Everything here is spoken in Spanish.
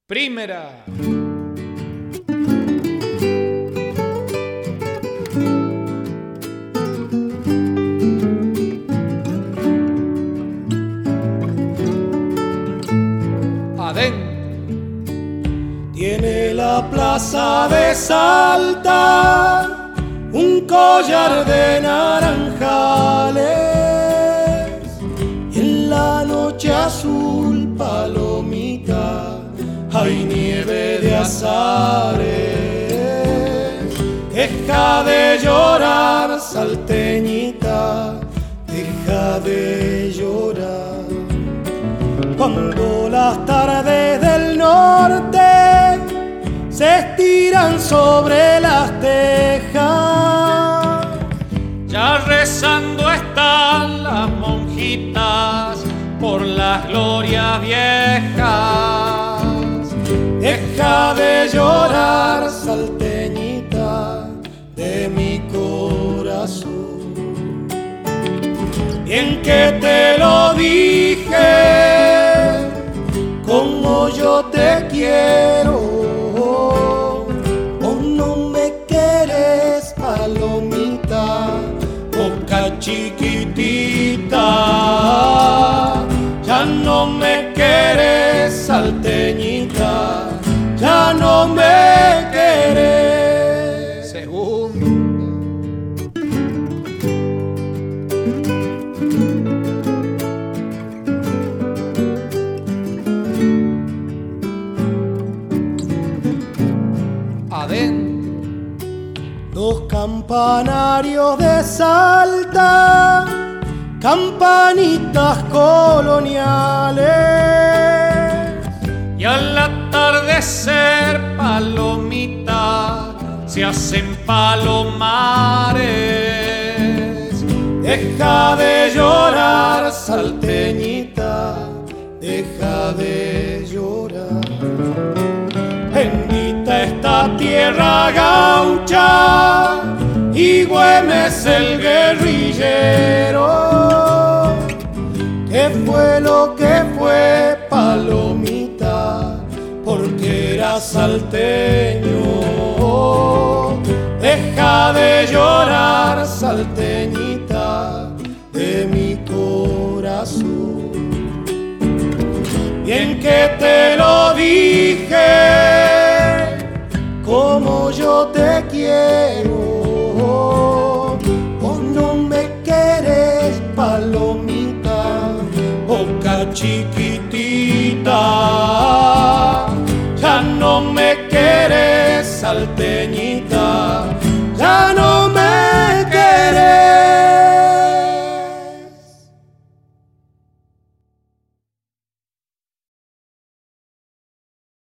Primera. Adentro. Tiene la plaza de Salta un collar de naranjales y en la noche azul palomita hay nieve de azares. Deja de llorar, salteñita, deja de llorar. Cuando las tardes del norte se estiran sobre las tejas, ya rezando están las monjitas por las glorias viejas. deja de llorar, salteñita de mi corazón. Bien que te lo dije, como yo te quiero. O no me quieres, palomita, boca chiquitita. Ya no me quieres, salteñita, ya no me quieres. Segundo. Adentro. Dos campanarios de Salta, campanitas coloniales, Y al atardecer, palomita, se hacen palomares. deja de llorar, salteñita, deja de llorar. Bendita esta tierra gaucha y Güemes el guerrillero. ¿Qué fue lo que fue, palomita? Porque era salteño. Deja de llorar, salteñita de mi corazón. Bien que te lo dije, como yo te quiero. O no me quieres, palomita, boca chiquitita. Ya no me quieres, salteñita,